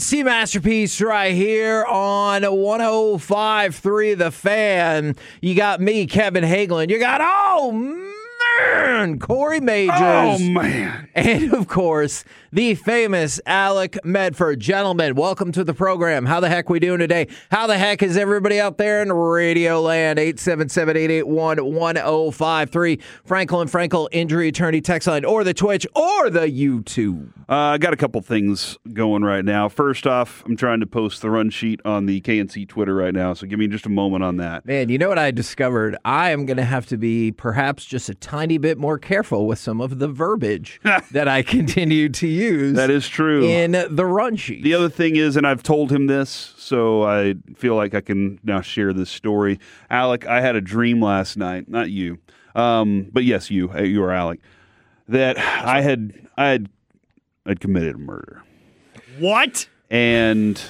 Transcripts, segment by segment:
It's the Masterpiece right here on 105.3 The Fan. You got me, Kevin Hagelin. You got, Corey Majors. Oh, man. And, of course, the famous Alec Medford. Gentlemen, welcome to the program. How the heck we doing today? How the heck is everybody out there in Radio Land? 877-881-1053. Franklin Frankel Injury Attorney text line, or the Twitch, or the YouTube. I got a couple things going right now. First off, I'm trying to post the run sheet on the KNC Twitter right now, so give me just a moment on that. Man, you know what I discovered? I am going to have to be perhaps just a tiny bit more careful with some of the verbiage that I continue to use. That is true. In the run sheet. The other thing is, and I've told him this, so I feel like I can now share this story. Alec, I had a dream last night, not you, but yes, you are Alec, that I had committed a murder. What? And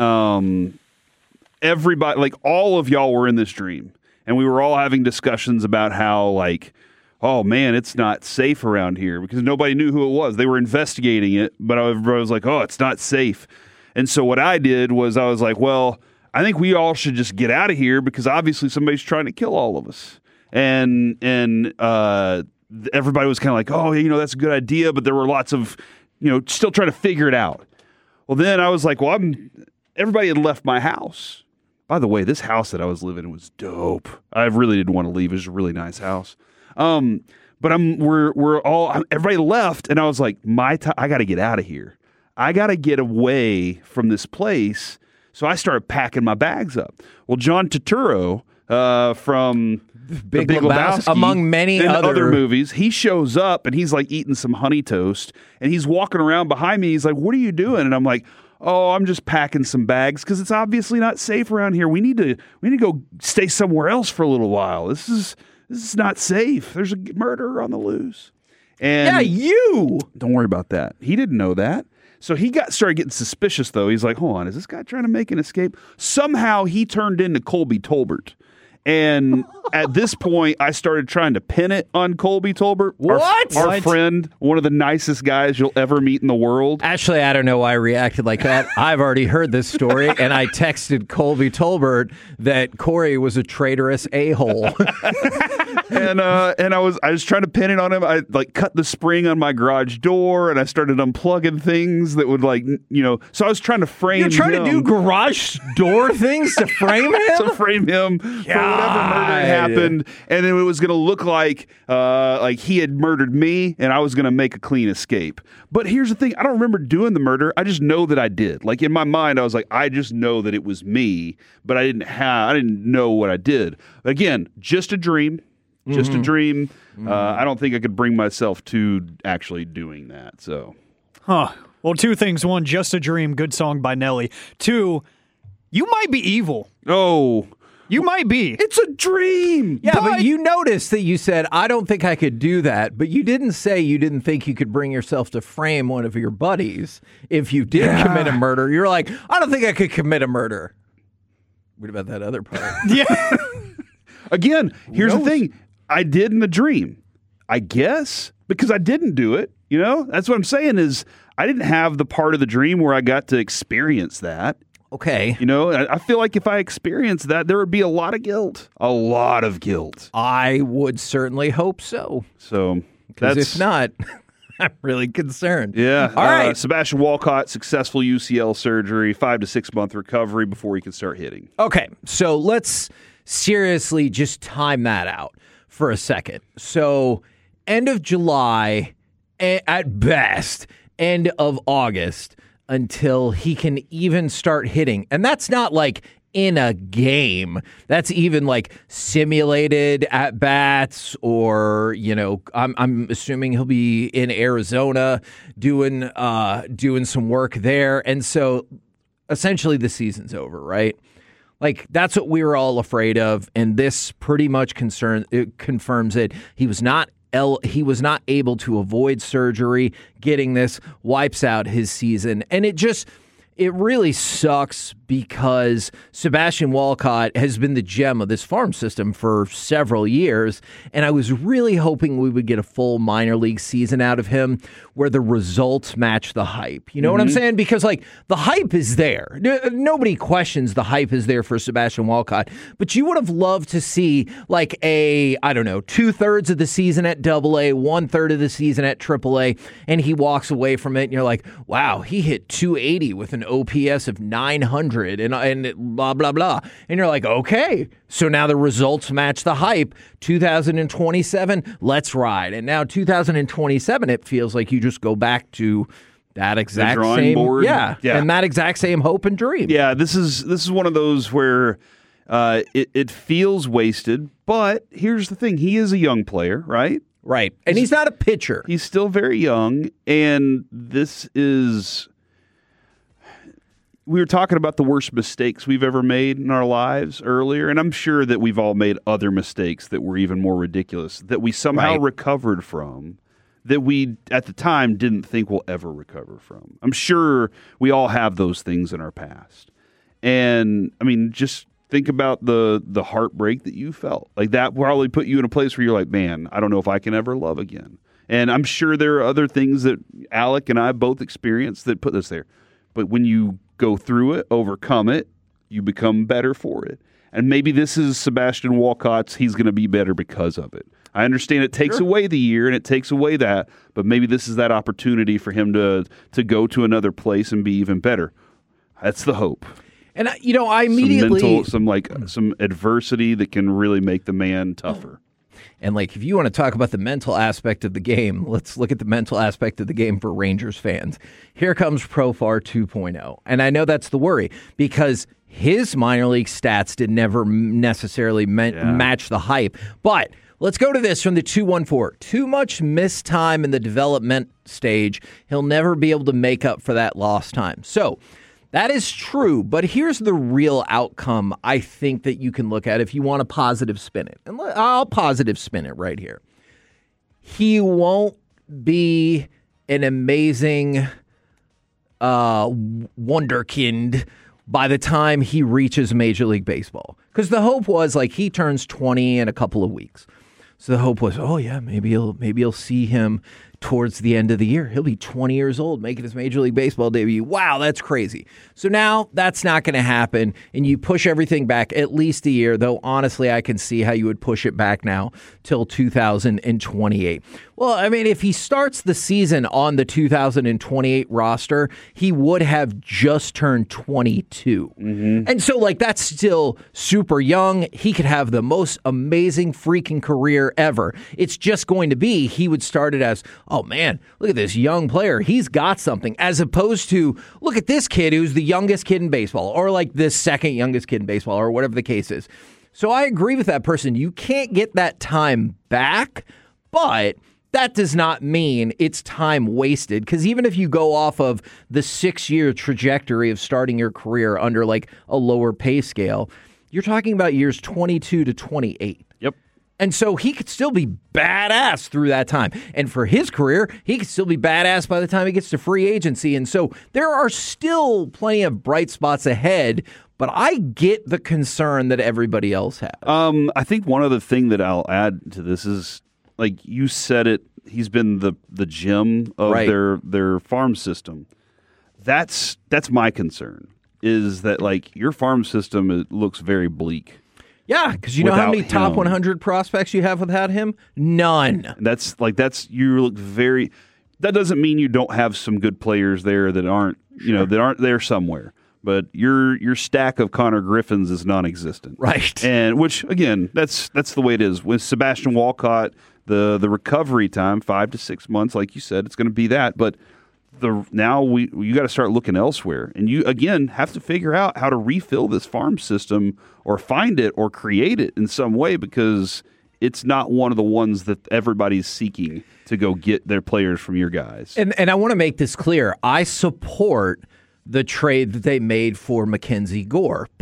everybody, like all of y'all were in this dream, and we were all having discussions about how, like, oh man, it's not safe around here, because nobody knew who it was. They were investigating it, but everybody was like, oh, it's not safe. And so what I did was I was like, well, I think we all should just get out of here, because obviously somebody's trying to kill all of us. And everybody was kind of like, oh, that's a good idea, but there were lots of, still trying to figure it out. Well, then I was like, well, everybody had left my house. By the way, this house that I was living in was dope. I really didn't want to leave. It was a really nice house. But everybody left, and I was like, I got to get out of here. I got to get away from this place. So I started packing my bags up. Well, John Turturro, from Big Big Lebowski, among many other movies, he shows up and he's like eating some honey toast, and he's walking around behind me. He's like, what are you doing? And I'm like, oh, I'm just packing some bags, because it's obviously not safe around here. We need to go stay somewhere else for a little while. This is not safe. There's a murderer on the loose. And yeah, you. Don't worry about that. He didn't know that. So he started getting suspicious, though. He's like, hold on, is this guy trying to make an escape? Somehow he turned into Colby Tolbert. And at this point, I started trying to pin it on Colby Tolbert. What? Our friend, one of the nicest guys you'll ever meet in the world. Actually, I don't know why I reacted like that. I've already heard this story, and I texted Colby Tolbert that Corey was a traitorous a-hole. And I was trying to pin it on him. I cut the spring on my garage door, and I started unplugging things that would so I was trying to frame him. You're trying to do garage door things to frame him? To frame him for whatever murder had happened. And then it was going to look like he had murdered me, and I was going to make a clean escape. But here's the thing. I don't remember doing the murder. I just know that I did. Like, in my mind, I was like, I just know that it was me, but I didn't know what I did. Again, just a dream. Just a dream. I don't think I could bring myself to actually doing that. So, Well, two things. One, Just a Dream, good song by Nelly. Two, you might be evil. Oh, you might be. It's a dream. Yeah, but you noticed that you said, I don't think I could do that. But you didn't say you didn't think you could bring yourself to frame one of your buddies if you did commit a murder. You're like, I don't think I could commit a murder. What about that other part? Yeah. Again, here's the thing. I did in the dream, I guess, because I didn't do it. That's what I'm saying is I didn't have the part of the dream where I got to experience that. Okay. I feel like if I experienced that, there would be a lot of guilt. A lot of guilt. I would certainly hope so. So, because if not, I'm really concerned. Yeah. All right. Sebastian Walcott, successful UCL surgery, 5 to 6 month recovery before he can start hitting. Okay. So let's seriously just time that out for a second. So end of July, at best, end of August, until he can even start hitting. And that's not like in a game. That's even like simulated at bats, or I'm assuming he'll be in Arizona doing some work there. And so essentially the season's over, right? Like, that's what we were all afraid of, and this pretty much confirms it. He was not able to avoid surgery. Getting this wipes out his season, and it it really sucks because Sebastian Walcott has been the gem of this farm system for several years, and I was really hoping we would get a full minor league season out of him where the results match the hype. You know what I'm saying? Because, like, the hype is there. Nobody questions the hype is there for Sebastian Walcott, but you would have loved to see, like, a, I don't know, 2/3 of the season at AA, 1/3 of the season at AAA, and he walks away from it, and you're like, wow, he hit 280 with an OPS of 900 and blah, blah, blah. And you're like, okay, so now the results match the hype. 2027, let's ride. And now 2027, it feels like you just go back to that exact same board. Yeah, and that exact same hope and dream. Yeah, this is one of those where it feels wasted, but here's the thing. He is a young player, right? Right. And he's not a pitcher. He's still very young, and this is... We were talking about the worst mistakes we've ever made in our lives earlier, and I'm sure that we've all made other mistakes that were even more ridiculous, that we somehow recovered from, that we, at the time, didn't think we'll ever recover from. I'm sure we all have those things in our past. And, I mean, just think about the heartbreak that you felt. Like, that probably put you in a place where you're like, man, I don't know if I can ever love again. And I'm sure there are other things that Alec and I both experienced that put us there. But when you go through it, overcome it, you become better for it. And maybe this is Sebastian Walcott's, he's going to be better because of it. I understand it takes away the year and it takes away that, but maybe this is that opportunity for him to go to another place and be even better. That's the hope. And, you know, I immediately... Some adversity that can really make the man tougher. And, like, if you want to talk about the mental aspect of the game, let's look at the mental aspect of the game for Rangers fans. Here comes Profar 2.0. And I know that's the worry because his minor league stats did never necessarily match the hype. But let's go to this from the 214. Too much missed time in the development stage. He'll never be able to make up for that lost time. So that is true, but here's the real outcome I think that you can look at if you want to positive spin it. And I'll positive spin it right here. He won't be an amazing wonderkind by the time he reaches Major League Baseball. Because the hope was, like, he turns 20 in a couple of weeks. So the hope was, oh yeah, maybe you'll see him towards the end of the year. He'll be 20 years old making his Major League Baseball debut. Wow, that's crazy. So now that's not going to happen, and you push everything back at least a year, though honestly I can see how you would push it back now till 2028. Well, I mean, if he starts the season on the 2028 roster, he would have just turned 22. And so, like, that's still super young. He could have the most amazing freaking career ever. It's just going to be he would start it as, oh, man, look at this young player. He's got something, as opposed to, look at this kid who's the youngest kid in baseball, or like the second youngest kid in baseball, or whatever the case is. So I agree with that person. You can't get that time back, but that does not mean it's time wasted, because even if you go off of the 6-year trajectory of starting your career under like a lower pay scale, you're talking about years 22 to 28. Yep. And so he could still be badass through that time. And for his career, he could still be badass by the time he gets to free agency. And so there are still plenty of bright spots ahead, but I get the concern that everybody else has. I think one other thing that I'll add to this is, like you said it, he's been the gem of their farm system. That's my concern, is that, like, your farm system, it looks very bleak. Yeah, because you know how many top 100 prospects you have without him? None. You look very. That doesn't mean you don't have some good players there that aren't there somewhere. But your stack of Connor Griffins is non-existent, right? And which, again, that's the way it is with Sebastian Walcott. The recovery time, 5 to 6 months, like you said, it's going to be that. But you got to start looking elsewhere, and you again have to figure out how to refill this farm system, or find it, or create it in some way, because it's not one of the ones that everybody's seeking to go get their players from your guys. And I want to make this clear: I support the trade that they made for Mackenzie Gore, but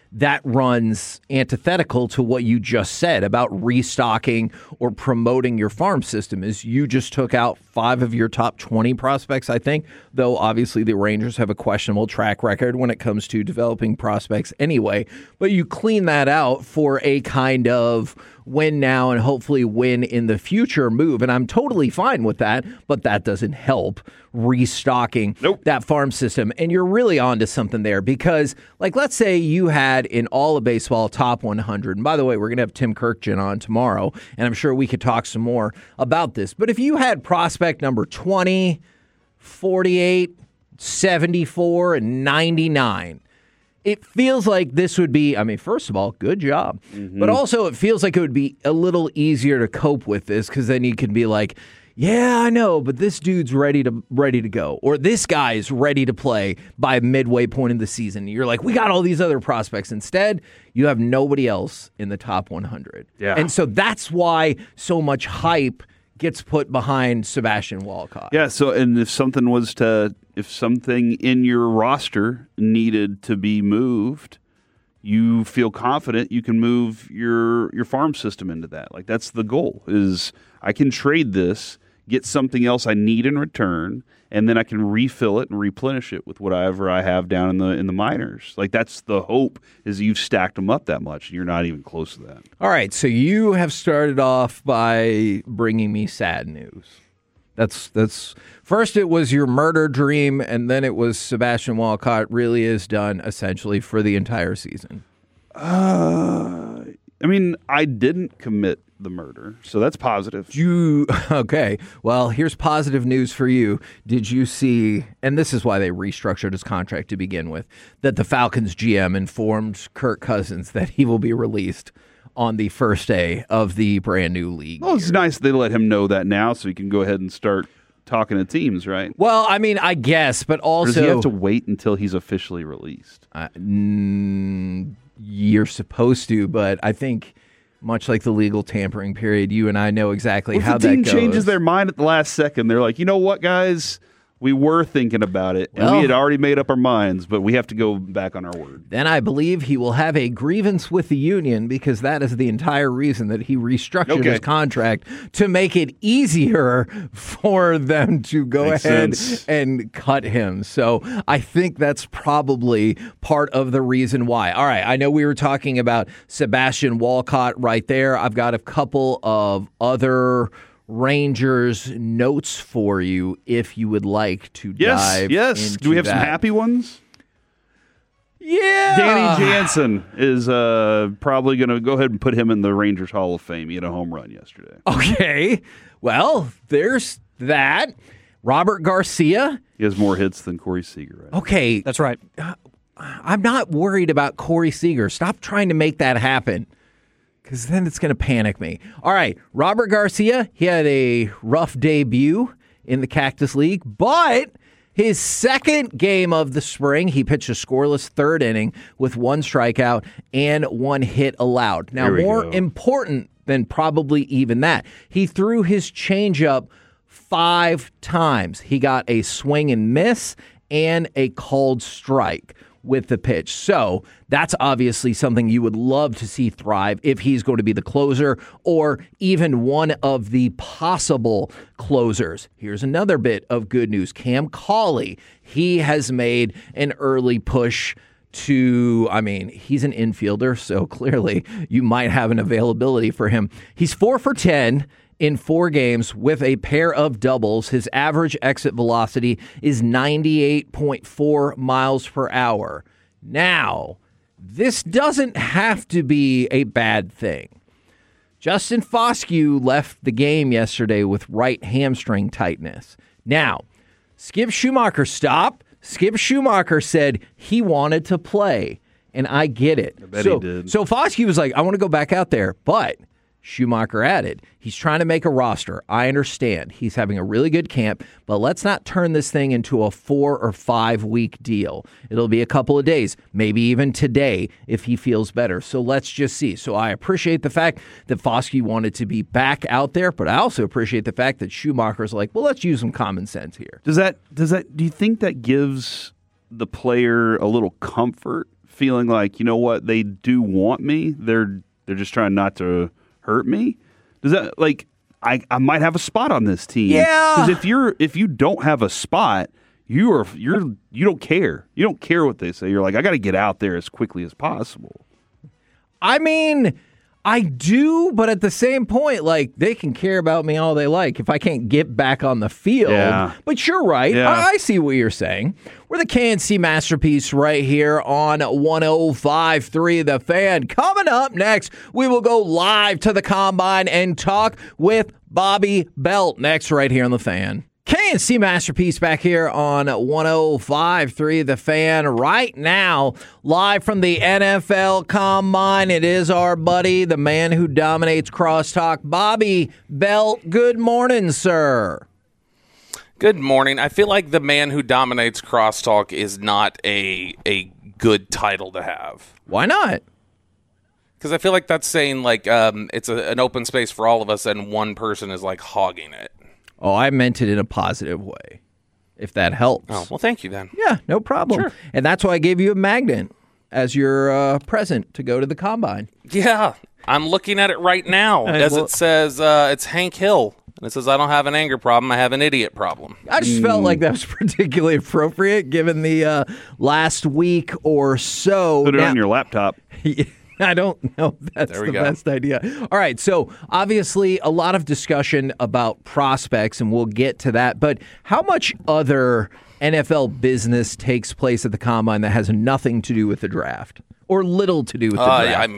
that runs antithetical to what you just said about restocking or promoting your farm system. Is you just took out 5 of your top 20 prospects, I think, though obviously the Rangers have a questionable track record when it comes to developing prospects anyway. But you clean that out for a kind of win now and hopefully win in the future move. And I'm totally fine with that, but that doesn't help restocking that farm system. And you're really onto something there because, like, let's say you had in all of baseball top 100. And by the way, we're going to have Tim Kirkjian on tomorrow, and I'm sure we could talk some more about this. But if you had prospect number 20, 48, 74, and 99, it feels like this would be, I mean, first of all, good job. But also it feels like it would be a little easier to cope with this because then you can be like, yeah, I know, but this dude's ready to go. Or this guy's ready to play by midway point in the season. You're like, we got all these other prospects. Instead, you have nobody else in the top 100. Yeah. And so that's why so much hype gets put behind Sebastian Walcott. Yeah, so and if something in your roster needed to be moved, you feel confident you can move your farm system into that. Like that's the goal is I can trade this, get something else I need in return, and then I can refill it and replenish it with whatever I have down in the minors. Like that's the hope is you've stacked them up that much and you're not even close to that. All right, so you have started off by bringing me sad news. That's first it was your murder dream, and then it was Sebastian Walcott really is done essentially for the entire season. I mean, I didn't commit the murder, so that's positive. Okay, well, here's positive news for you. Did you see, and this is why they restructured his contract to begin with, that the Falcons GM informed Kirk Cousins that he will be released on the first day of the brand new league. Well, it's nice they let him know that now so he can go ahead and start talking to teams, right? Well, I mean, I guess, but also... Or does he have to wait until he's officially released? You're supposed to, but I think much like the legal tampering period, you and I know exactly how that goes. If the team changes their mind at the last second, they're like, you know what, guys? We were thinking about it, and we had already made up our minds, but we have to go back on our word. Then I believe he will have a grievance with the union because that is the entire reason that he restructured his contract to make it easier for them to go ahead and cut him. So I think that's probably part of the reason why. All right, I know we were talking about Sebastian Walcott right there. I've got a couple of other Rangers notes for you if you would like to dive into Do we have that. some happy ones? Yeah. Danny Jansen is probably going to go ahead and put him in the Rangers Hall of Fame. He had a home run yesterday. Okay. Well, there's that. Robert Garcia. He has more hits than Corey Seager. Right? Okay. That's right. I'm not worried about Corey Seager. Stop trying to make that happen, because then it's going to panic me. All right, Robert Garcia, he had a rough debut in the Cactus League, but his second game of the spring, he pitched a scoreless third inning with 1 strikeout and 1 hit allowed. Now, more important than probably even that, he threw his changeup 5 times. He got a swing and miss and a called strike with the pitch. So that's obviously something you would love to see thrive if he's going to be the closer or even one of the possible closers. Here's another bit of good news. Cam Cauley, he has made an early push to, I mean, he's an infielder, so clearly you might have an availability for him. He's 4 for 10 in 4 games with a pair of doubles. His average exit velocity is 98.4 miles per hour. Now, this doesn't have to be a bad thing. Justin Foscue left the game yesterday with right hamstring tightness. Now, Skip Schumacher stopped. Skip Schumacher said he wanted to play, and I get it. I bet he did. So Foscue was like, I want to go back out there, but Schumacher added, he's trying to make a roster. I understand. He's having a really good camp, but let's not turn this thing into a 4 or 5 week deal. It'll be a couple of days, maybe even today if he feels better. So let's just see. So I appreciate the fact that Foscue wanted to be back out there, but I also appreciate the fact that Schumacher's like, well, let's use some common sense here. Do you think that gives the player a little comfort feeling like, you know what, they do want me. They're just trying not to hurt me. Does that, like, I might have a spot on this team? Yeah. Because if you don't have a spot, you don't care. You don't care what they say. You're like, I got to get out there as quickly as possible. I mean, I do, but at the same point, like, they can care about me all they like if I can't get back on the field. Yeah. But you're right. Yeah. I see what you're saying. We're the KNC Masterpiece right here on 105.3 The Fan. Coming up next, we will go live to the Combine and talk with Bobby Belt. Next, right here on The Fan. KNC Masterpiece back here on 105.3 The Fan right now, live from the NFL Combine. It is our buddy, the man who dominates crosstalk, Bobby Belt. Good morning, sir. Good morning. I feel like the man who dominates crosstalk is not a good title to have. Why not? Because I feel like that's saying like it's an open space for all of us and one person is like hogging it. Oh, I meant it in a positive way, if that helps. Oh, well, thank you then. Yeah, no problem. Sure. And that's why I gave you a magnet as your present to go to the Combine. Yeah, I'm looking at it right now. It says it's Hank Hill. And it says, I don't have an anger problem. I have an idiot problem. I just felt like that was particularly appropriate given the last week or so. Put it on your laptop. I don't know if that's the best idea. All right, so obviously a lot of discussion about prospects, and we'll get to that. But how much other NFL business takes place at the Combine that has nothing to do with the draft or little to do with the draft?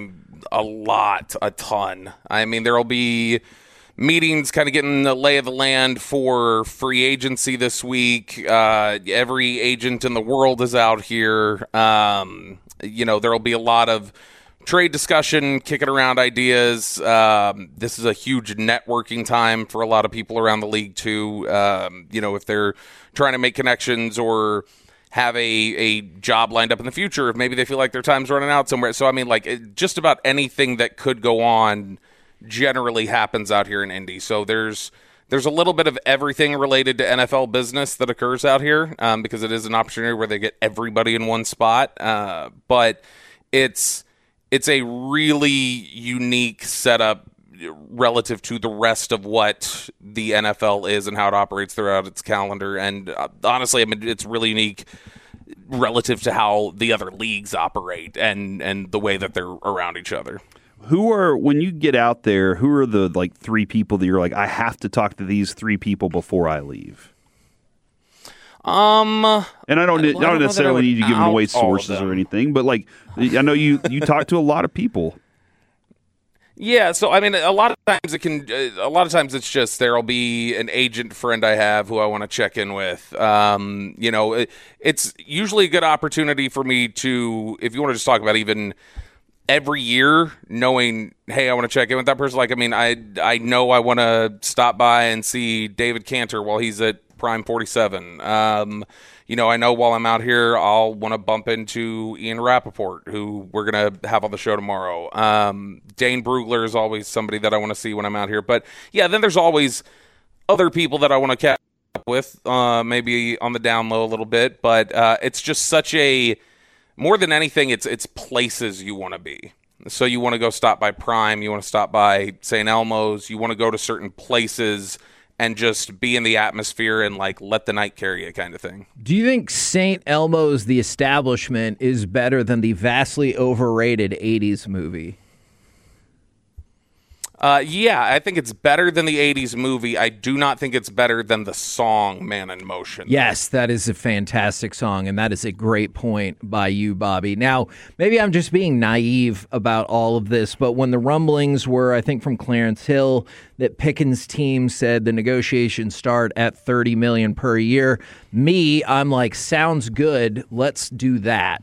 A ton. I mean, there will be meetings kind of getting the lay of the land for free agency this week. Every agent in the world is out here. There will be a lot of trade discussion, kicking around ideas. This is a huge networking time for a lot of people around the league, too. If they're trying to make connections or have a job lined up in the future, if maybe they feel like their time's running out somewhere. So, I mean, just about anything that could go on generally happens out here in Indy. So there's a little bit of everything related to NFL business that occurs out here because it is an opportunity where they get everybody in one spot. But it's a really unique setup relative to the rest of what the NFL is and how it operates throughout its calendar. And honestly, I mean, it's really unique relative to how the other leagues operate and the way that they're around each other. When you get out there, who are the like three people that you're like, I have to talk to these three people before I leave? And I don't necessarily need you giving away sources or anything, but like I know you talk to a lot of people. Yeah, so I mean, a lot of times it's just there'll be an agent friend I have who I want to check in with. It's usually a good opportunity for me to, if you want to just talk about even every year, knowing, hey, I want to check in with that person. Like, I mean, I know I want to stop by and see David Cantor while he's at Prime 47. I know while I'm out here, I'll want to bump into Ian Rappaport, who we're going to have on the show tomorrow. Dane Brugler is always somebody that I want to see when I'm out here. But, yeah, then there's always other people that I want to catch up with, maybe on the down low a little bit. But it's just such more than anything, it's places you want to be. So you want to go stop by Prime, you want to stop by St. Elmo's, you want to go to certain places and just be in the atmosphere and like let the night carry you kind of thing. Do you think St. Elmo's, the establishment, is better than the vastly overrated 80s movie? Yeah, I think it's better than the 80s movie. I do not think it's better than the song Man in Motion. Yes, that is a fantastic song, and that is a great point by you, Bobby. Now, maybe I'm just being naive about all of this, but when the rumblings were, I think from Clarence Hill, that Pickens' team said the negotiations start at $30 million per year, I'm like, sounds good, let's do that.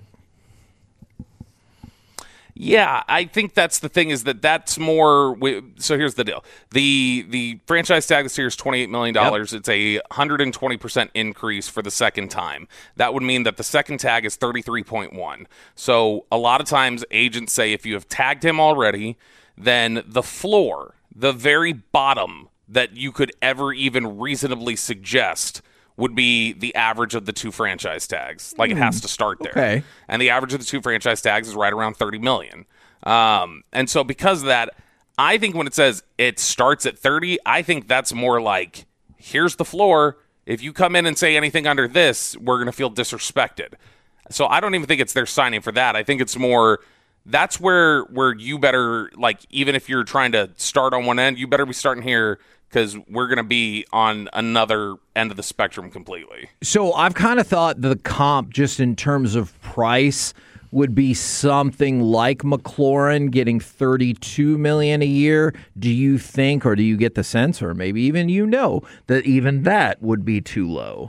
Yeah, I think that's the thing, is that's more. So here's the deal: the franchise tag this year is $28 million. Yep. It's a 120% increase for the second time. That would mean that the second tag is 33.1. So a lot of times agents say if you have tagged him already, then the floor, the very bottom that you could ever even reasonably suggest, would be the average of the 2 franchise tags. Like it has to start there. Okay. And the average of the 2 franchise tags is right around $30 million. And so because of that, I think when it says it starts at 30, I think that's more like, here's the floor. If you come in and say anything under this, we're going to feel disrespected. So I don't even think it's they're signing for that. I think it's more that's where you better, like, even if you're trying to start on one end, you better be starting here because we're going to be on another end of the spectrum completely. So I've kind of thought the comp, just in terms of price, would be something like McLaurin getting $32 million a year. Do you think, or do you get the sense, or maybe even that even that would be too low?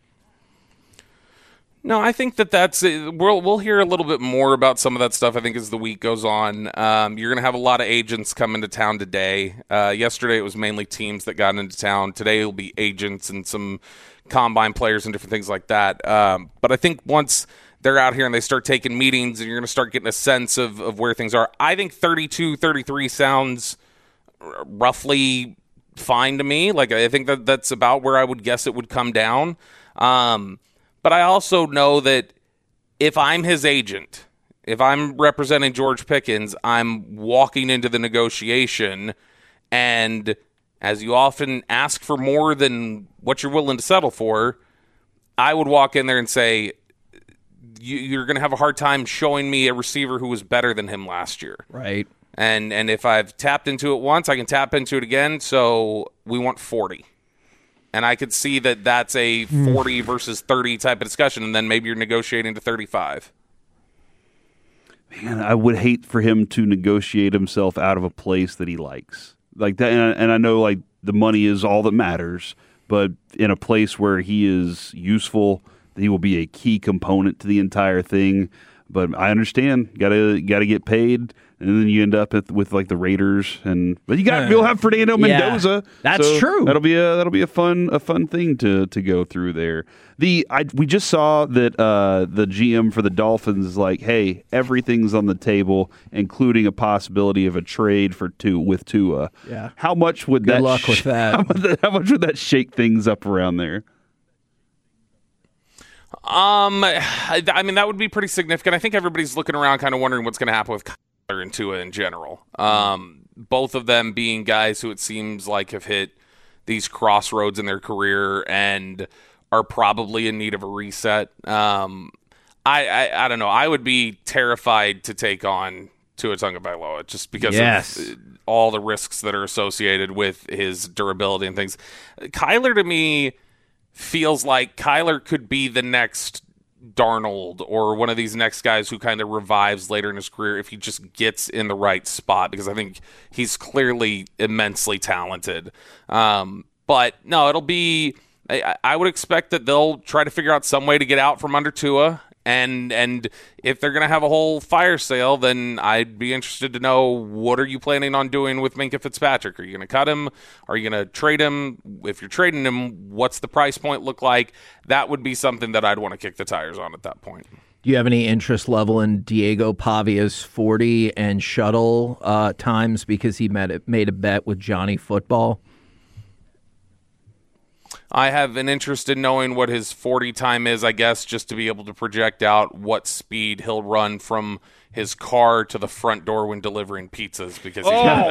No, I think that's we'll hear a little bit more about some of that stuff, I think, as the week goes on. You're going to have a lot of agents come into town today. Yesterday it was mainly teams that got into town. Today it'll be agents and some combine players and different things like that. But I think once they're out here and they start taking meetings and you're going to start getting a sense of where things are, I think 32, 33 sounds roughly fine to me. Like, I think that's about where I would guess it would come down. But I also know that if I'm his agent, if I'm representing George Pickens, I'm walking into the negotiation, and as you often ask for more than what you're willing to settle for, I would walk in there and say, you're going to have a hard time showing me a receiver who was better than him last year. Right. And if I've tapped into it once, I can tap into it again, so we want 40. And I could see that that's a 40 versus 30 type of discussion, and then maybe you're negotiating to 35. Man, I would hate for him to negotiate himself out of a place that he likes. Like that, and I know like the money is all that matters, but in a place where he is useful, he will be a key component to the entire thing. But I understand, gotta get paid, and then you end up with like the Raiders, but you'll have Fernando Mendoza. That's true. That'll be a fun thing to go through there. We just saw that the GM for the Dolphins is like, hey, everything's on the table, including a possibility of a trade with Tua. Yeah. How much would Good luck with that. How much would that shake things up around there? I mean, that would be pretty significant. I think everybody's looking around kind of wondering what's going to happen with Kyler and Tua in general. Both of them being guys who it seems like have hit these crossroads in their career and are probably in need of a reset. I don't know. I would be terrified to take on Tua Tagovailoa just because of all the risks that are associated with his durability and things. Kyler, to me, feels like Kyler could be the next Darnold or one of these next guys who kind of revives later in his career if he just gets in the right spot, because I think he's clearly immensely talented. But no, it'll be, I would expect that they'll try to figure out some way to get out from under Tua. And if they're going to have a whole fire sale, then I'd be interested to know, what are you planning on doing with Minkah Fitzpatrick? Are you going to cut him? Are you going to trade him? If you're trading him, what's the price point look like? That would be something that I'd want to kick the tires on at that point. Do you have any interest level in Diego Pavia's 40 and shuttle times because he made a bet with Johnny Football? I have an interest in knowing what his 40 time is, I guess, just to be able to project out what speed he'll run from his car to the front door when delivering pizzas, because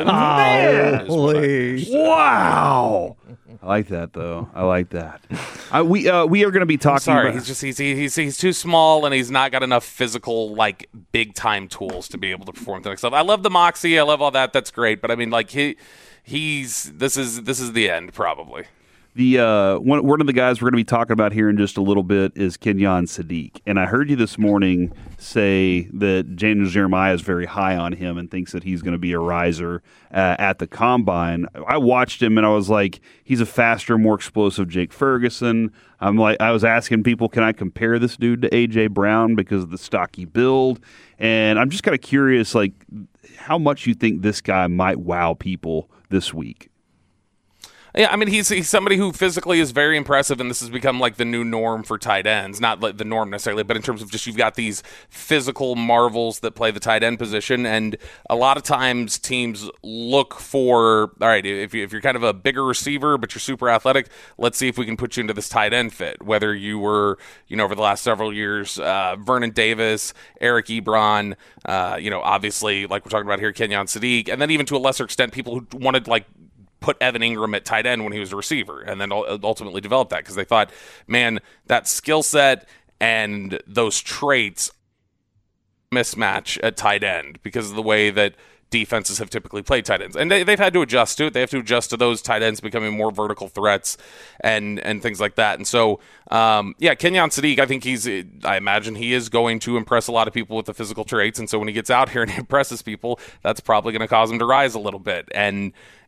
wow. I like that, though. I like that. We are going to be talking. Sorry, about... he's too small, and he's not got enough physical, like, big time tools to be able to perform things. I love the moxie. I love all that. That's great. But I mean, like, this is the end probably. One of the guys we're going to be talking about here in just a little bit is Kenyon Sadiq. And I heard you this morning say that Daniel Jeremiah is very high on him and thinks that he's going to be a riser at the Combine. I watched him and I was like, he's a faster, more explosive Jake Ferguson. I was asking people, can I compare this dude to A.J. Brown because of the stocky build? And I'm just kind of curious, like, how much you think this guy might wow people this week. Yeah, I mean, he's somebody who physically is very impressive, and this has become like the new norm for tight ends. Not like the norm necessarily, but in terms of just you've got these physical marvels that play the tight end position, and a lot of times teams look for, all right, if you're kind of a bigger receiver, but you're super athletic, let's see if we can put you into this tight end fit. Whether you were, over the last several years, Vernon Davis, Eric Ebron, obviously, like we're talking about here, Kenyon Sadiq, and then even to a lesser extent, people who wanted like put Evan Ingram at tight end when he was a receiver, and then ultimately developed that because they thought, man, that skill set and those traits mismatch at tight end because of the way that defenses have typically played tight ends. And they've had to adjust to it. They have to adjust to those tight ends becoming more vertical threats and things like that. And so, Kenyon Sadiq, I think I imagine he is going to impress a lot of people with the physical traits. And so when he gets out here and impresses people, that's probably going to cause him to rise a little bit and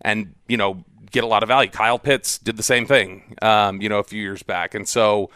get a lot of value. Kyle Pitts did the same thing, a few years back. And so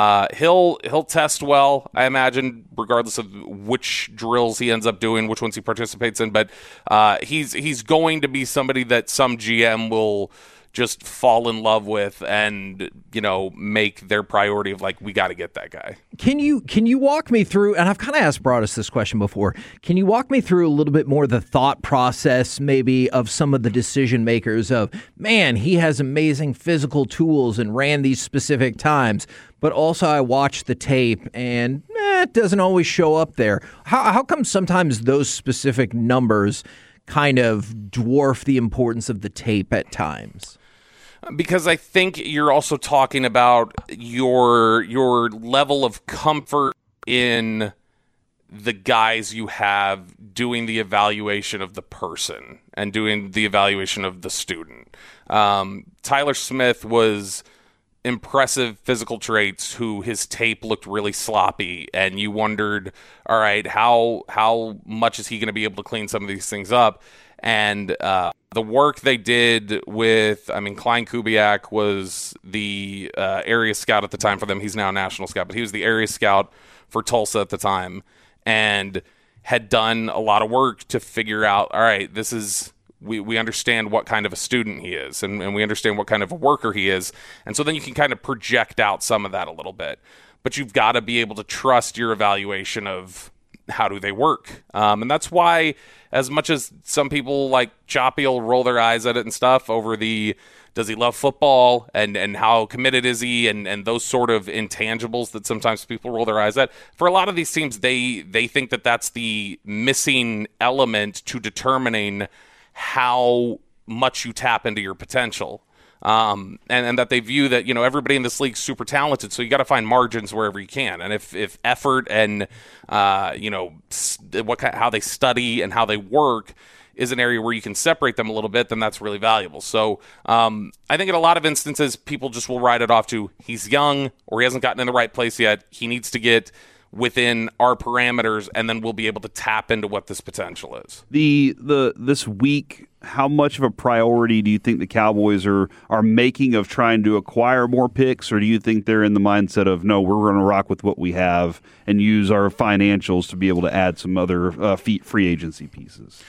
he'll test well, I imagine, regardless of which drills he ends up doing, which ones he participates in. But he's going to be somebody that some GM will just fall in love with and, make their priority of like, we got to get that guy. Can you walk me through, and I've kind of asked Broadus this question before, can you walk me through a little bit more the thought process maybe of some of the decision makers of, man, he has amazing physical tools and ran these specific times, but also I watched the tape and it doesn't always show up there. How come sometimes those specific numbers kind of dwarf the importance of the tape at times? Because I think you're also talking about your level of comfort in the guys you have doing the evaluation of the person and doing the evaluation of the student. Tyler Smith was impressive physical traits who his tape looked really sloppy, and you wondered, all right, how much is he going to be able to clean some of these things up? And the work they did with, Klein Kubiak was the area scout at the time for them. He's now a national scout, but he was the area scout for Tulsa at the time and had done a lot of work to figure out, all right, this is, we understand what kind of a student he is, and we understand what kind of a worker he is. And so then you can kind of project out some of that a little bit. But you've got to be able to trust your evaluation of how do they work. And that's why, as much as some people like Choppy will roll their eyes at it and stuff over the does he love football and how committed is he and those sort of intangibles that sometimes people roll their eyes at, for a lot of these teams, they think that that's the missing element to determining how much you tap into your potential. And that they view that, everybody in this league's super talented, so you got to find margins wherever you can. And if effort and, how they study and how they work is an area where you can separate them a little bit, then that's really valuable. So I think in a lot of instances, people just will write it off to he's young or he hasn't gotten in the right place yet. He needs to get within our parameters, and then we'll be able to tap into what this potential is. This week, how much of a priority do you think the Cowboys are making of trying to acquire more picks, or do you think they're in the mindset of, no, we're going to rock with what we have and use our financials to be able to add some other free agency pieces?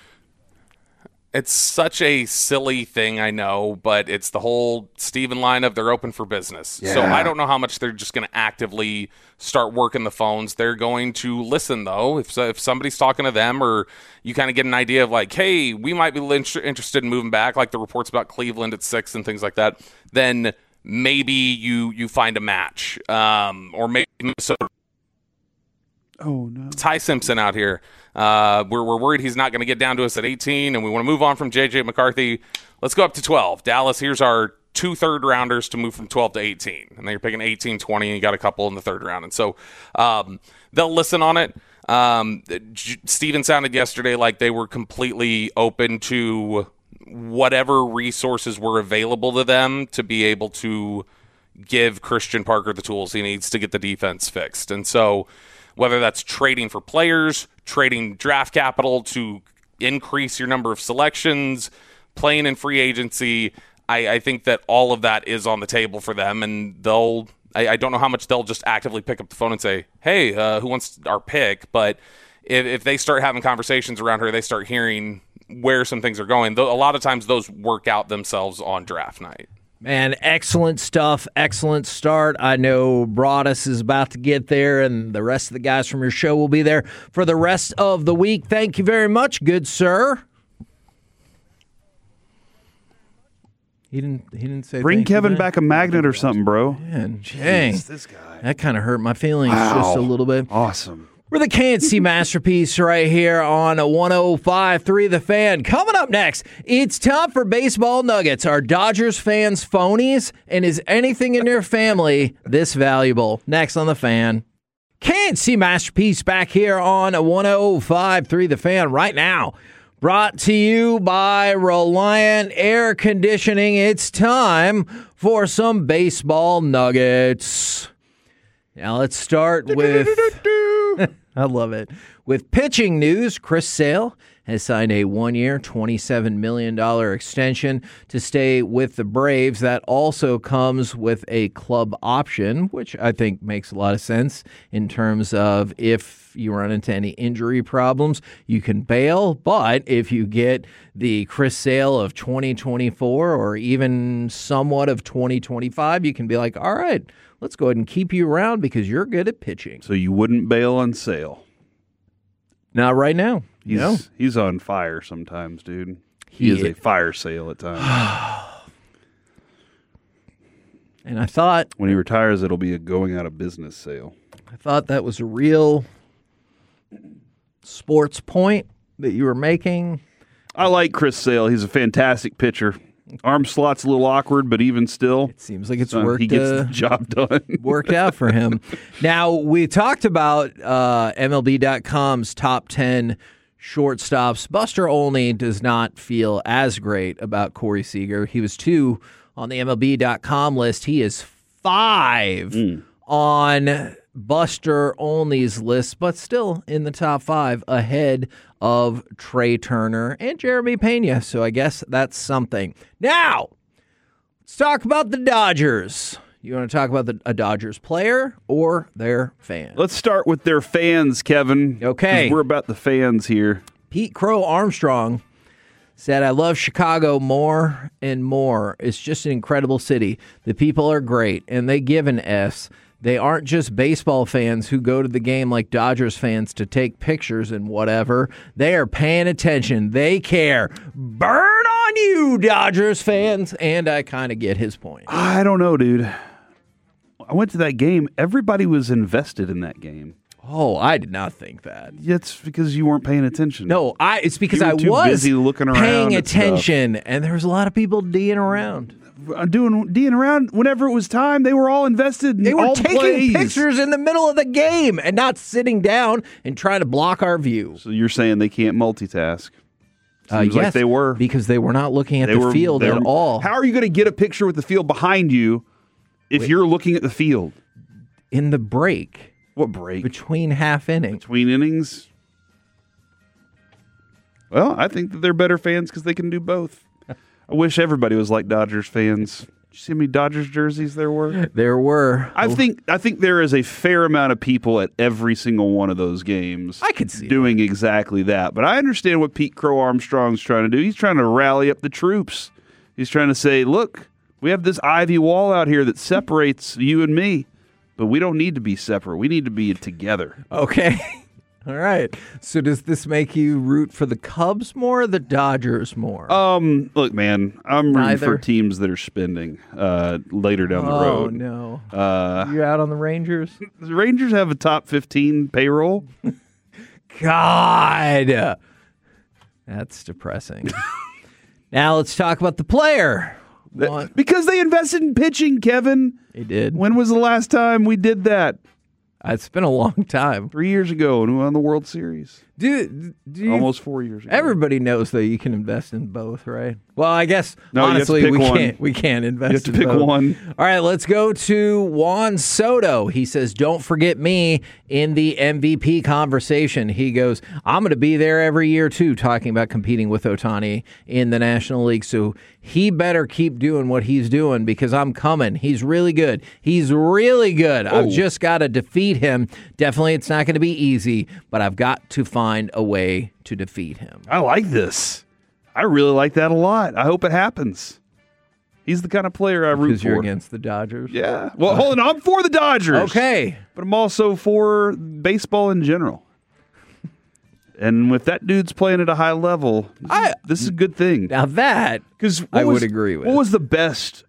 It's such a silly thing, I know, but it's the whole Steven line of they're open for business. Yeah. So I don't know how much they're just going to actively start working the phones. They're going to listen, though. If somebody's talking to them, or you kind of get an idea of like, hey, we might be interested in moving back, like the reports about Cleveland at 6 and things like that, then maybe you find a match. Or maybe Minnesota. Oh, no. Ty Simpson out here. We're worried he's not going to get down to us at 18, and we want to move on from J.J. McCarthy. Let's go up to 12. Dallas, here's our 2 third-rounders to move from 12 to 18. And then you're picking 18, 20, and you got a couple in the third round. And so they'll listen on it. Steven sounded yesterday like they were completely open to whatever resources were available to them to be able to give Christian Parker the tools he needs to get the defense fixed. And so whether that's trading for players, trading draft capital to increase your number of selections, playing in free agency, I think that all of that is on the table for them, and I don't know how much they'll just actively pick up the phone and say, hey, who wants our pick? But if they start having conversations around here, they start hearing where some things are going. A lot of times those work out themselves on draft night. Man, excellent stuff. Excellent start. I know Broadus is about to get there, and the rest of the guys from your show will be there for the rest of the week. Thank you very much, good sir. He didn't say Bring thank you, Kevin man. back a magnet or something, bro. Man, dang. Jeez, this guy. That kind of hurt my feelings just a little bit. Awesome. We're the KNC Masterpiece right here on 105.3 The Fan. Coming up next, it's time for Baseball Nuggets. Are Dodgers fans phonies? And is anything in their family this valuable? Next on The Fan. KNC Masterpiece back here on 105.3 The Fan right now. Brought to you by Reliant Air Conditioning. It's time for some Baseball Nuggets. Now let's start with... I love it. With pitching news, Chris Sale has signed a one-year, $27 million extension to stay with the Braves. That also comes with a club option, which I think makes a lot of sense in terms of if you run into any injury problems, you can bail. But if you get the Chris Sale of 2024 or even somewhat of 2025, you can be like, all right, let's go ahead and keep you around because you're good at pitching. So you wouldn't bail on Sale? Not right now. He's on fire sometimes, dude. He He is a fire sale at times. And I thought When he retires, it'll be a going out of business sale. that was a real sports point that you were making. I like Chris Sale. He's a fantastic pitcher. Arm slot's a little awkward, but even still, It seems like it's he gets the job done. worked out for him. Now, we talked about MLB.com's top 10 shortstops. Buster Olney does not feel as great about Corey Seager. He was 2 on the MLB.com list. He is 5 on Buster Olney's list, but still in the top 5 ahead of Trey Turner and Jeremy Pena. So I guess that's something. Now, let's talk about the Dodgers. You want to talk about a Dodgers player or their fan? Let's start with their fans, Kevin. Okay. 'Cause we're about the fans here. Pete Crow Armstrong said, I love Chicago more and more. It's just an incredible city. The people are great, and they give an S. They aren't just baseball fans who go to the game like Dodgers fans to take pictures and whatever. They are paying attention. They care. Burn on you, Dodgers fans. And I kind of get his point. I don't know, dude. I went to that game. Everybody was invested in that game. Oh, I did not think that. It's because you weren't paying attention. No, it's because You were I too was busy looking around paying at stuff. attention, and there was a lot of people D'ing around. D'ing around whenever it was time. They were all invested in They were all taking plays. pictures in the middle of the game and not sitting down and trying to block our view. So you're saying they can't multitask? Seems like Yes, they were. because they were not looking at They the were- field they at were- all. How are you going to get a picture with the field behind you if you're looking at the field? In the break What break? between half innings. Between innings? Well, I think that they're better fans because they can do both. I wish everybody was like Dodgers fans. Did you see how many Dodgers jerseys there were? There were. I think there is a fair amount of people at every single one of those games. I could see doing exactly that. But I understand what Pete Crow Armstrong's trying to do. He's trying to rally up the troops. He's trying to say, look, we have this ivy wall out here that separates you and me, but we don't need to be separate. We need to be together. Okay. All right. So does this make you root for the Cubs more or the Dodgers more? Look, man, I'm rooting Neither. for teams that are spending later down the Oh, road. no. You out on the Rangers? The Rangers have a top 15 payroll. God. That's depressing. Now let's talk about the player. Because they invested in pitching, Kevin. They did. When was the last time we did that? It's been a long time. 3 years ago when we won the World Series. Do you, Almost 4 years ago. everybody knows that you can invest in both, right? Well, I guess No, you have to honestly pick we one. can't invest You have to in pick both. one. All right, let's go to Juan Soto. He says, "Don't forget me in the MVP conversation." He goes, "I'm going to be there every year too," talking about competing with Ohtani in the National League. So he better keep doing what he's doing because I'm coming. He's really good. He's really good. I've just got to defeat him. Definitely, it's not going to be easy, but I've got to find a way to defeat him. I like this. I really like that a lot. I hope it happens. He's the kind of player I root Because for. you're against the Dodgers? Yeah. Well, hold on. I'm for the Dodgers. Okay. But I'm also for baseball in general. And with that dude's playing at a high level, this is a good thing. Now that Because I would agree with. What was the best,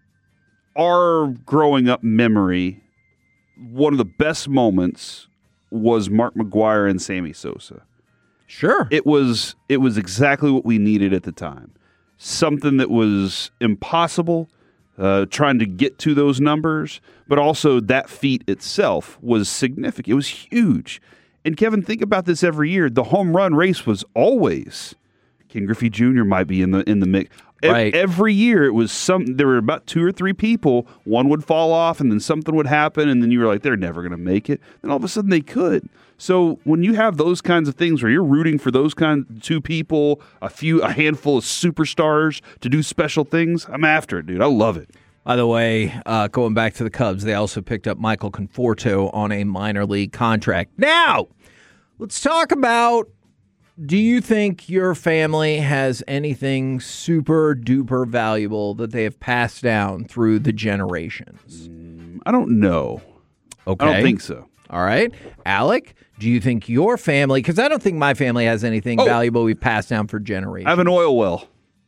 our growing up memory, one of the best moments was Mark McGwire and Sammy Sosa. Sure. It was exactly what we needed at the time. Something that was impossible, trying to get to those numbers, but also that feat itself was significant. It was huge. And Kevin, think about this every year. The home run race was always Ken Griffey Jr. might be in the mix. Right. Every year it was there were about 2 or 3 people. One would fall off and then something would happen and then you were like, they're never going to make it. Then all of a sudden they could. So when you have those kinds of things where you're rooting for those kind of 2 people, a handful of superstars to do special things, I'm after it, dude. I love it. By the way, going back to the Cubs, they also picked up Michael Conforto on a minor league contract. Now, let's talk about, do you think your family has anything super duper valuable that they have passed down through the generations? I don't know. Okay. I don't think so. All right. Alec, do you think your family, because I don't think my family has anything valuable we've passed down for generations. I have an oil well.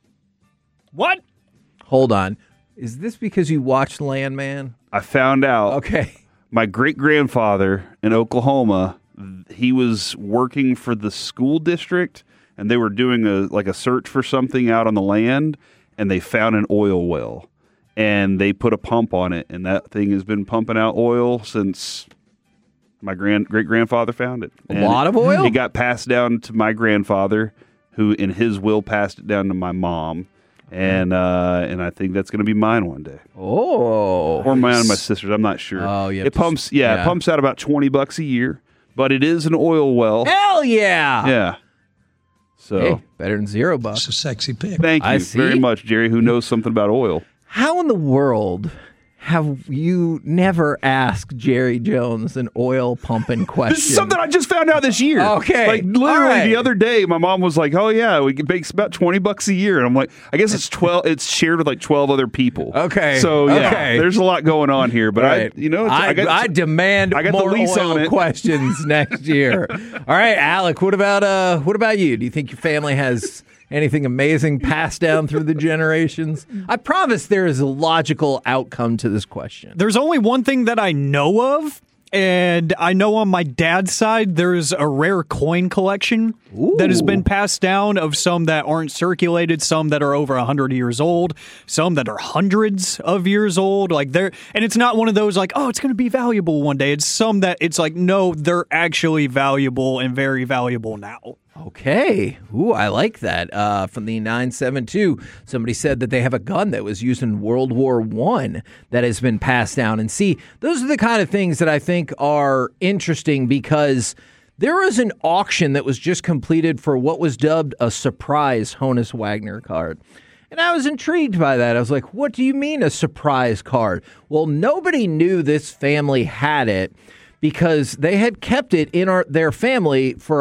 What? Hold on. Is this because you watched Landman? I found out Okay. my great-grandfather in Oklahoma, he was working for the school district, and they were doing a search for something out on the land, and they found an oil well, and they put a pump on it, and that thing has been pumping out oil since my great-grandfather found it. A lot of oil? It got passed down to my grandfather, who in his will passed it down to my mom, and I think that's going to be mine one day. Oh. Or mine and my sister's. I'm not sure. Oh, you have it to pumps. It pumps out about $20 a year, but it is an oil well. Hell yeah. Yeah. So Hey, better than $0. It's a sexy pick. thank I you see. very much, Jerry, who knows something about oil. How in the world have you never asked Jerry Jones an oil pumping question? This is something I just found out this year. Okay. Like literally All right. the other day, my mom was like, "Oh yeah, we can make about $20 a year," and I'm like, "I guess it's 12. It's shared with like 12 other people." Okay. So yeah, Okay. there's a lot going on here, but Right. I demand I got the more lease oil on it. questions next year. All right, Alec, what about you? Do you think your family has anything amazing passed down through the generations? I promise there is a logical outcome to this question. There's only one thing that I know of, and I know on my dad's side there's a rare coin collection that has been passed down, of some that aren't circulated, some that are over 100 years old, some that are hundreds of years old. And it's not one of those like, oh, it's going to be valuable one day. It's some that it's like, no, they're actually valuable and very valuable now. Okay. Ooh, I like that. From the 972, somebody said that they have a gun that was used in World War I that has been passed down. And see, those are the kind of things that I think are interesting, because there was an auction that was just completed for what was dubbed a surprise Honus Wagner card. And I was intrigued by that. I was like, what do you mean a surprise card? Well, nobody knew this family had it, because they had kept it in their family for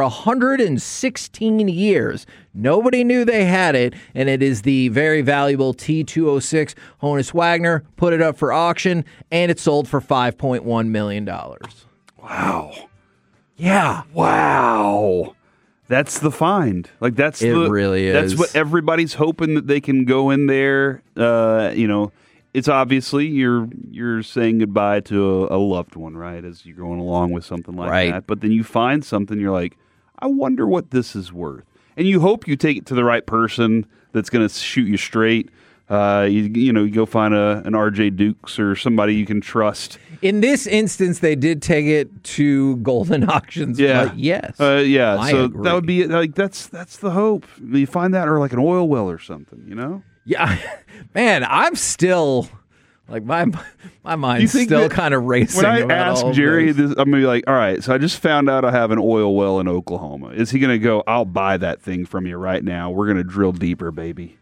116 years. Nobody knew they had it, and it is the very valuable T206 Honus Wagner. Put it up for auction, and it sold for $5.1 million. Wow. Yeah. Wow. That's the find. Like it really is. That's what everybody's hoping, that they can go in there. It's obviously you're saying goodbye to a loved one, right? As you're going along with something like Right. that. But then you find something, you're like, I wonder what this is worth. And you hope you take it to the right person that's going to shoot you straight. You go find an RJ Dukes or somebody you can trust. In this instance, they did take it to Golden Auctions. Yeah. But yes. Yeah. I So agree. that would be like that's the hope. You find that, or like an oil well or something, you know? Yeah, man, I'm still like my mind's think still that kind of racing. When I about ask all of Jerry, this. I'm gonna be like, all right, so I just found out I have an oil well in Oklahoma. Is he gonna go, I'll buy that thing from you right now. We're gonna drill deeper, baby.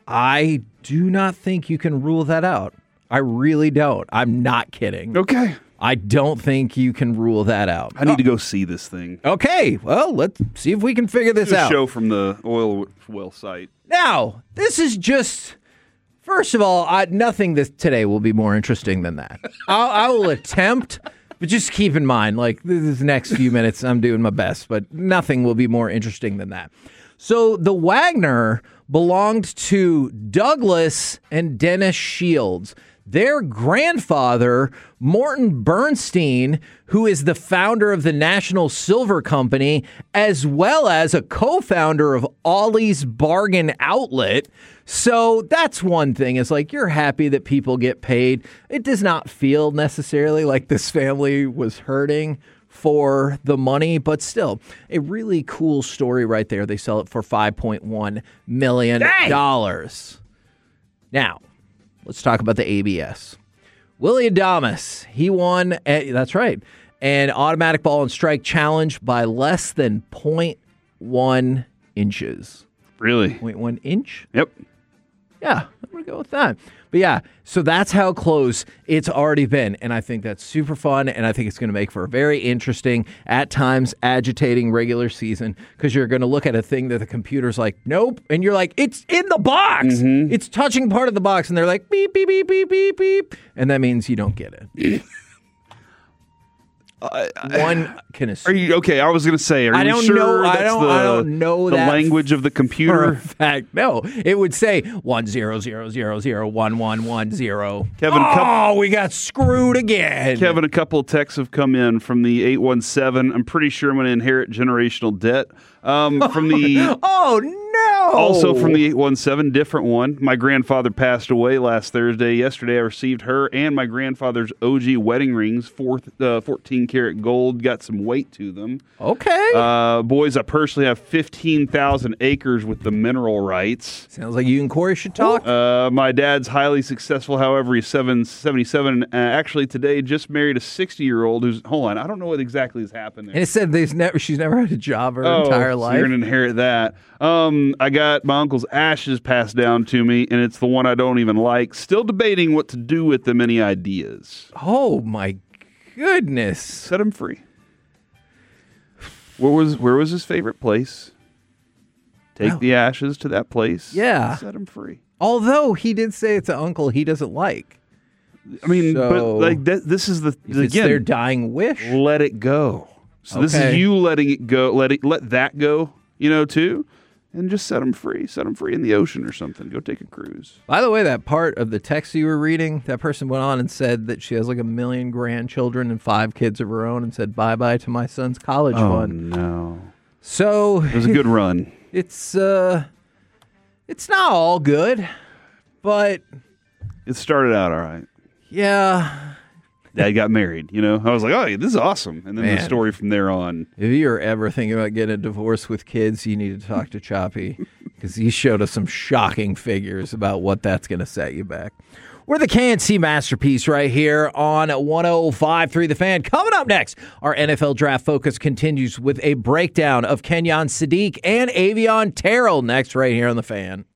I do not think you can rule that out. I really don't. I'm not kidding. Okay. I don't think you can rule that out. I need to go see this thing. Okay, well, let's see if we can figure this A out. show from the oil well site. Now, this is just, first of all, nothing today will be more interesting than that. I will attempt, but just keep in mind, like, this next few minutes, I'm doing my best, but nothing will be more interesting than that. So the Wagner belonged to Douglas and Dennis Shields. Their grandfather, Morton Bernstein, who is the founder of the National Silver Company, as well as a co-founder of Ollie's Bargain Outlet. So that's one thing. It's like, you're happy that people get paid. It does not feel necessarily like this family was hurting for the money, but still, a really cool story right there. They sell it for $5.1 million. Dang. Now, let's talk about the ABS. Willie Adames, he won, that's right, an automatic ball and strike challenge by less than 0.1 inches. Really? 0.1 inch? Yep. Yeah, I'm going to go with that. But yeah, so that's how close it's already been. And I think that's super fun. And I think it's going to make for a very interesting, at times agitating regular season, because you're going to look at a thing that the computer's like, nope. And you're like, it's in the box. Mm-hmm. It's touching part of the box. And they're like, beep, beep, beep, beep, beep, beep. And that means you don't get it. One can assume. Are you okay? I was going to say, are I you don't sure know. that's I don't know the that language of the for computer? a fact. No, it would say 100001110. Kevin, we got screwed again. Kevin, a couple of texts have come in from the 817. I'm pretty sure I'm going to inherit generational debt. From the Oh no! Also from the 817, different one. My grandfather passed away last Thursday. Yesterday, I received her and my grandfather's OG wedding rings, 14 karat gold, got some weight to them. Okay. Boys, I personally have 15,000 acres with the mineral rights. Sounds like you and Corey should talk. My dad's highly successful. However, he's 77. Actually, today just married a 60-year-old who's, hold on, I don't know what exactly has happened there. And it said she's never had a job her entire life. So you're going to inherit that. I got my uncle's ashes passed down to me, and it's the one I don't even like. Still debating what to do with them. Any ideas? Oh, my goodness. Set him free. Where was his favorite place? Take the ashes to that place. Yeah. Set him free. Although he did say it's an uncle he doesn't like. I mean, So, but like this is If it's their dying wish. let it go. So this is you letting it go. Let that go. Too. And just set them free. Set them free in the ocean or something. Go take a cruise. By the way, that part of the text you were reading, that person went on and said that she has like 1 million grandchildren and 5 kids of her own, and said bye-bye to my son's college fund. No. So It was a good run. it's not all good, but It started out all right. yeah. Dad got married, I was like, oh, this is awesome. And then the Man. story from there on. If you're ever thinking about getting a divorce with kids, you need to talk to Choppy, because he showed us some shocking figures about what that's going to set you back. We're the KNC Masterpiece right here on 105.3 The Fan. Coming up next, our NFL Draft Focus continues with a breakdown of Kenyon Sadiq and Avion Terrell next right here on The Fan.